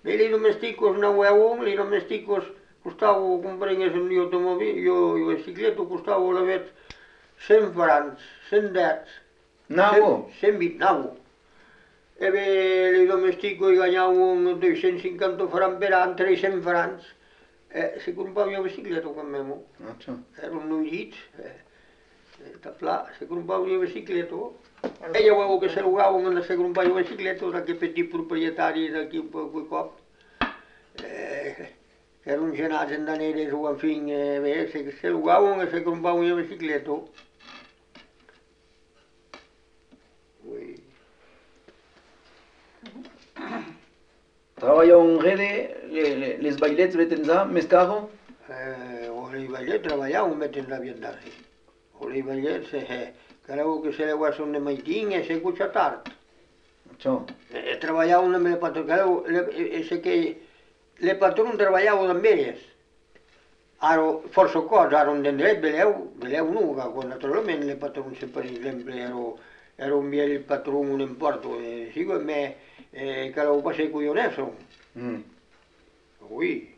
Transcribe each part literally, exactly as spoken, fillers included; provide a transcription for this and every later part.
E li domesticos na uevo, li domesticos costavo comprengues un automòbil, jo la bicicleta costavo la vet cent francs, cent dez. Nau? cent vint, nau. E bé, li domestico i guanyavo duecents cinquanta francs per any, trecents francs. E si comprava una bicicleta con me, era un nullit. Là, se comprava una bicicleta. E io avevo che se rugavo quando si comprava una bicicleta, da che petit proprietari d'aquí quei cop. Era un genat en danere su, en fin, bé, se rugavo e se comprava una bicicleta. Traballò en rede, les bailets veten za, més caro? Les bailets treballàvem veten za vietnam. Les bailets, creu que se le guason de maitín e se cucha tard. Això. Treballàvem amb el patró, creu, és que el patró treballava amb ells. Ara, força coses, ara en dret, veleu, veleu no, que naturalment el patró, per exemple, era un vell patró, no importa, sí, ma que lo pasé cuyoneso. Ui.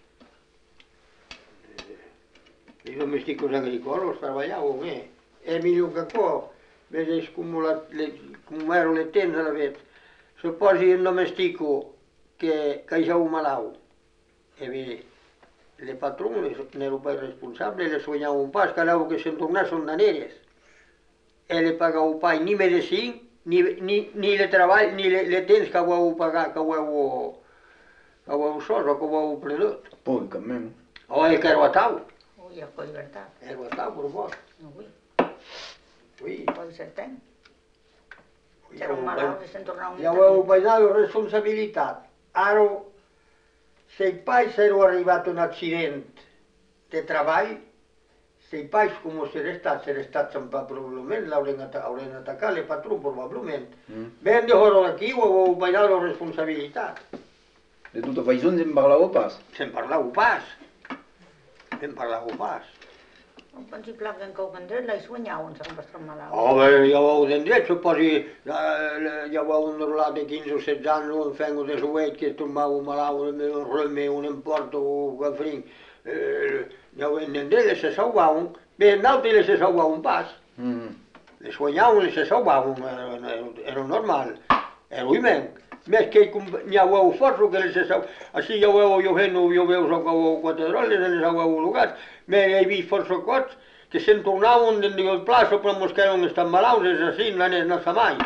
I domesticos agricoles treballaven, eh? E millor que co, vedes com eren les tens, la vet. Se posi un domestico que caixau malau. E bé, el patró n'era pas responsable, le soñava un pas, que que se'n tornassen daneres. E le pagau pas ni medicina, ni, ni, ni el treball, ni le, le temps que ho heu pagat, que ho heu, que ho heu sos o que ho heu perdut. Poi, cammem. O el que era tau. Ui, ja pot veritat. Era tau, per vos. Ui. Ui. Pot ser tant. Era un malalt i se'n tornava un ja ho heu pagat la responsabilitat. Ara, si pas s'era arribat un accident de treball, si pas com s'era estat, s'era estat sempre probablement, l'haurien atacat, el patró probablement. Ben de hora aquí ho heu pagat la responsabilitat. De tota façon, se'n parlau pas? Se'n parlau pas. Se'n parlau pas. En principi, que en cau vendret, la hi soñaven, se'n bastant malalt. Oh, bé, ja ho heu d'endret, suposi, ja ho heu enrolat de quinze o setze anys, en fengo de suet, que es tombava malalt, un reme, un emporto, en fin, ja ho heu d'endret, les se salvaven, bé, d'altres les se salvaven pas. Les soñaven, les se salvaven, era normal, era humen. Més que ja ho heu forço que les se salvaven, així ja ho heu, jo fent, jo veus que ho heu quatre droles, les ho heu lugats, me he vist força cots, que se'n tornaven dins el plaço, però mos que eren estan malalts, és així, no és mai.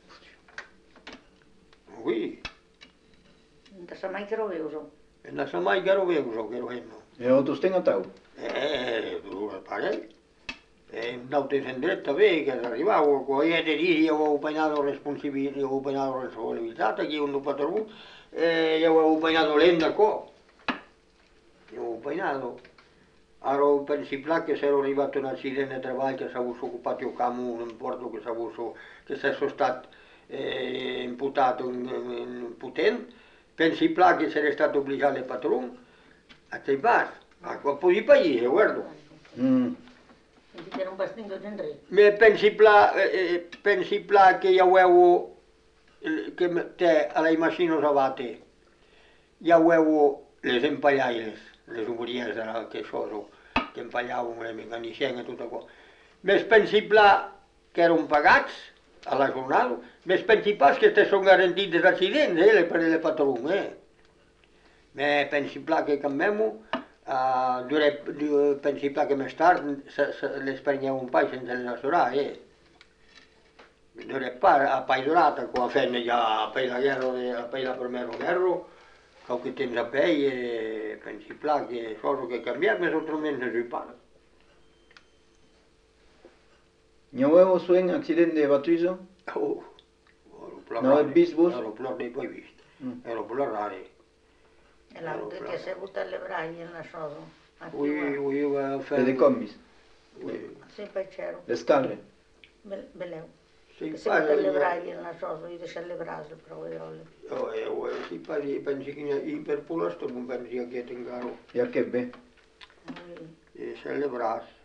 Ui. De sa mai que ho veus, o? De sa mai que ho veus, o que ho veus. E otros ten atau? Eh, tu el pare. D'altres endret també, que s'arribau, que ho he de dir, ja ho heu penat la responsabilitat, ja ho heu penat la responsabilitat, aquí on el patró, ja ho heu penat l'hem de co. Ja ho heu penat. Ara pensi pla que s'era arribat un accident de treball, que s'ha ocupat el camp, no importa que s'ha que s'ha estat imputat un potent, pensi pla que s'era estat obligat el patró a fer pas, a qual pugui país, eh, guardo. Que era un bastant de tindre. Me pensi pla, pensi pla que ja ho heu, que té a la imagino sabate, ja ho heu les empallaires, les obriers que soso, que empallaven les mecanicien i tot això. Més pensible que eren pagats a la jornada, més pensible que te són garantits els accidents, eh, per el patró, eh. Més pensible que canvem-ho, pensible que més tard les prengueu un pa sense les assurar, eh. No era pas, pas durat, quan fem ja per la guerra, per la primera guerra, qualche temps a pei, pensible che cosa che cambiare, ma solamente sui pare. Non avevo un accidente de batuiso? Oh, non avevo visto vos? Ero plor dei poi visto, ero plor rari. E l'altro che si è buttato le braglie nella sosa. Ui, ui, ui, E de commis? Sì, poi c'ero. Le scalle? Beleu. Sì, che si buttato le braglie nella sosa, io lasciavo le brase, però io... Sì, pensi che per pulastro non pensi che te ingaro. E a che be? E se le brase.